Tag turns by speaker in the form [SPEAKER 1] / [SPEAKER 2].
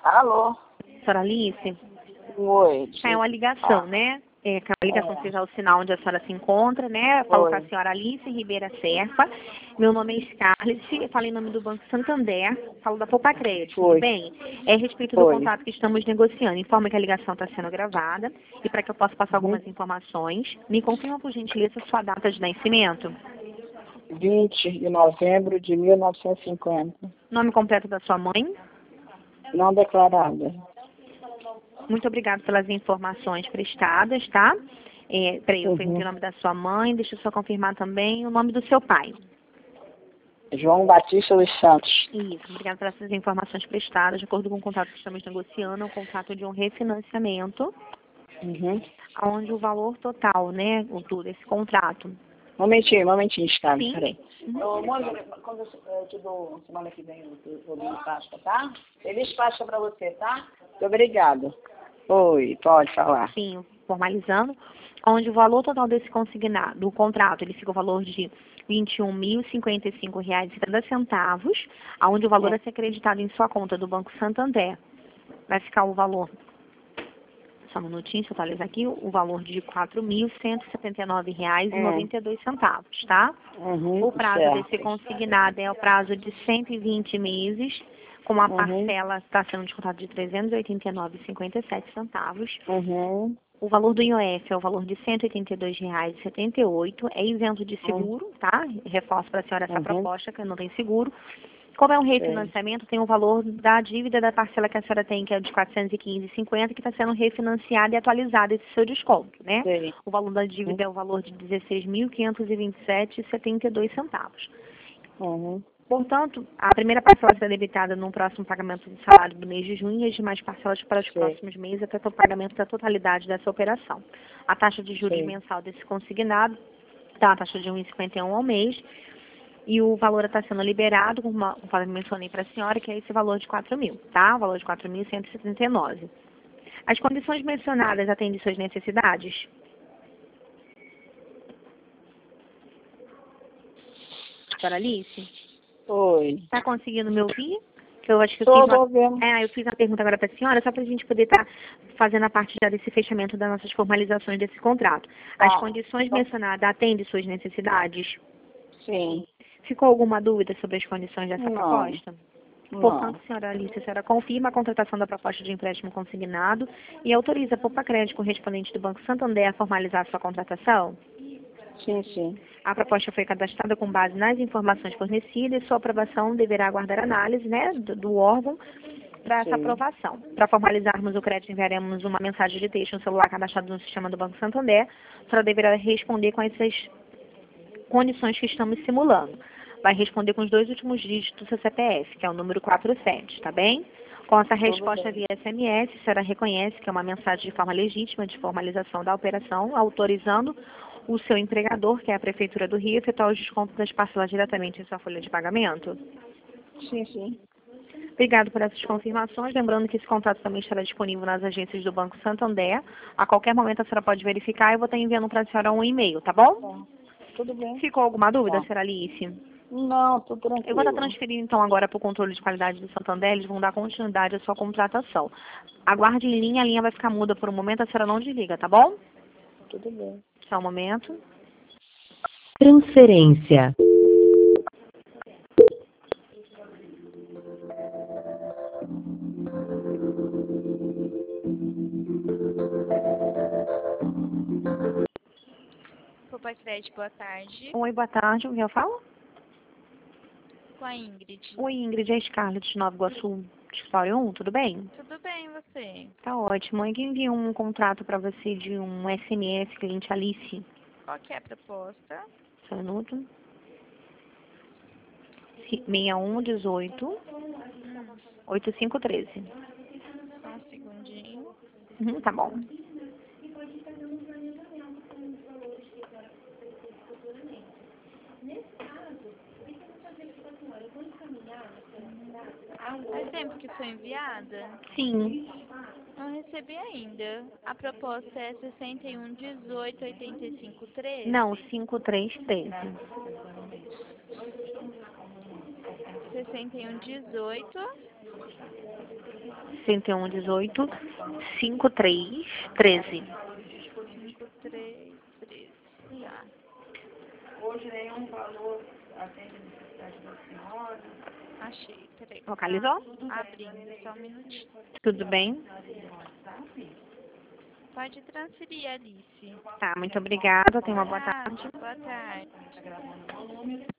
[SPEAKER 1] Alô?
[SPEAKER 2] Senhora Alice?
[SPEAKER 1] Oi.
[SPEAKER 2] É uma ligação, né? É a ligação que fez ao sinal onde a senhora se encontra, né? Falo com a senhora Alice Ribeira Serpa. Meu nome é Scarlett, eu falo em nome do Banco Santander, falo da Poupa Crédito, tudo bem? É a respeito do contrato que estamos negociando. Informa que a ligação está sendo gravada e para que eu possa passar algumas informações, me confirma por gentileza sua data de nascimento.
[SPEAKER 1] 20 de novembro de 1950.
[SPEAKER 2] Nome completo da sua mãe.
[SPEAKER 1] Não declarada.
[SPEAKER 2] Muito obrigada pelas informações prestadas, tá? Peraí, eu perguntei o nome da sua mãe, deixa eu só confirmar também o nome do seu pai.
[SPEAKER 1] João Batista dos Santos.
[SPEAKER 2] Isso, obrigada pelas informações prestadas. De acordo com o contrato que estamos negociando, é um contrato de um refinanciamento, onde o valor total, né, desse contrato.
[SPEAKER 1] Momentinho, Scarlett,
[SPEAKER 2] Sim.
[SPEAKER 1] peraí. Ô, Mônica, quando eu te dou semana que vem o Páscoa, tá? Feliz Páscoa pra você, tá? Muito obrigada. Oi, pode falar.
[SPEAKER 2] Sim, formalizando, onde o valor total desse consignado, do contrato, ele fica o valor de R$ 21.055,70, onde o valor a ser acreditado em sua conta do Banco Santander vai ficar o valor, só um minutinho, deixa eu atualizar aqui, o valor de R$ 4.179,92, tá? O prazo desse consignado é o prazo de 120 meses, com a parcela está sendo descontada de R$ 389,57. O valor do IOF é o valor de R$ 182,78, é isento de seguro, tá? Reforço para a senhora essa proposta, que não tem seguro. Como é um refinanciamento, tem o valor da dívida da parcela que a senhora tem, que é de R$ 415,50, que está sendo refinanciada e atualizada esse seu desconto, né? O valor da dívida é o valor de R$ 16.527,72. Portanto, a primeira parcela será debitada no próximo pagamento do salário do mês de junho e as demais parcelas para os próximos meses até o pagamento da totalidade dessa operação. A taxa de juros mensal desse consignado está a taxa de 1,51 ao mês e o valor está sendo liberado, conforme eu mencionei para a senhora, que é esse valor de 4 mil, tá? O valor de 4.179. As condições mencionadas atendem suas necessidades? Senhora Alice?
[SPEAKER 1] Oi.
[SPEAKER 2] Está conseguindo me ouvir? Que eu acho que eu
[SPEAKER 1] eu
[SPEAKER 2] fiz uma pergunta agora para a senhora, só para a gente poder estar fazendo a parte já desse fechamento das nossas formalizações desse contrato. As condições mencionadas atendem suas necessidades?
[SPEAKER 1] Sim.
[SPEAKER 2] Ficou alguma dúvida sobre as condições dessa proposta? Portanto, senhora Alice, a senhora confirma a contratação da proposta de empréstimo consignado e autoriza a Poupa Crédito correspondente do Banco Santander a formalizar a sua contratação?
[SPEAKER 1] Sim.
[SPEAKER 2] A proposta foi cadastrada com base nas informações fornecidas e sua aprovação deverá aguardar análise, né, do órgão para essa aprovação. Para formalizarmos o crédito, enviaremos uma mensagem de texto no celular cadastrado no sistema do Banco Santander. A senhora deverá responder com essas condições que estamos simulando. Vai responder com os 2 últimos dígitos do seu CPF, que é o número 47, tá bem? Com essa resposta via SMS, a senhora reconhece que é uma mensagem de forma legítima de formalização da operação, autorizando o seu empregador, que é a Prefeitura do Rio, a efetuar os descontos das parcelas diretamente em sua folha de pagamento?
[SPEAKER 1] Sim.
[SPEAKER 2] Obrigado por essas confirmações. Lembrando que esse contrato também estará disponível nas agências do Banco Santander. A qualquer momento a senhora pode verificar e eu vou estar enviando para a senhora um e-mail, tá bom?
[SPEAKER 1] Tudo bem.
[SPEAKER 2] Ficou alguma dúvida, senhora Alice?
[SPEAKER 1] Não, tô tranquilo.
[SPEAKER 2] Eu vou estar transferindo então agora para o controle de qualidade do Santander, eles vão dar continuidade à sua contratação. Aguarde em linha, a linha vai ficar muda por um momento, a senhora não desliga, tá bom?
[SPEAKER 1] Tudo bem.
[SPEAKER 2] Só um momento.
[SPEAKER 3] Transferência.
[SPEAKER 4] Poupa Crédito, boa tarde.
[SPEAKER 2] Oi, boa tarde. Com quem eu falo?
[SPEAKER 4] Com a Ingrid.
[SPEAKER 2] Oi, Ingrid, é Scarlett de Nova Iguaçu, Escritório 1, tudo bem?
[SPEAKER 4] Tudo bem, e você?
[SPEAKER 2] Tá ótimo. É que enviou um contrato para você de um SMS, cliente Alice.
[SPEAKER 4] Qual que é a proposta?
[SPEAKER 2] Só um minuto. 6118 8513.
[SPEAKER 4] Só um segundinho.
[SPEAKER 2] Tá bom.
[SPEAKER 4] Faz tempo que foi enviada?
[SPEAKER 2] Sim.
[SPEAKER 4] Não recebi ainda. A proposta é 61188513?
[SPEAKER 2] Não, 5313.
[SPEAKER 4] 6118
[SPEAKER 2] 6118 5313.
[SPEAKER 4] 5313. Tá.
[SPEAKER 1] Hoje nenhum valor atende a necessidade da senhora.
[SPEAKER 4] Achei. Peraí.
[SPEAKER 2] Localizou?
[SPEAKER 4] Abrindo, só um minutinho.
[SPEAKER 2] Tudo bem?
[SPEAKER 4] Pode transferir, Alice.
[SPEAKER 2] Tá, muito obrigada. Tenha uma boa tarde.
[SPEAKER 4] Boa tarde.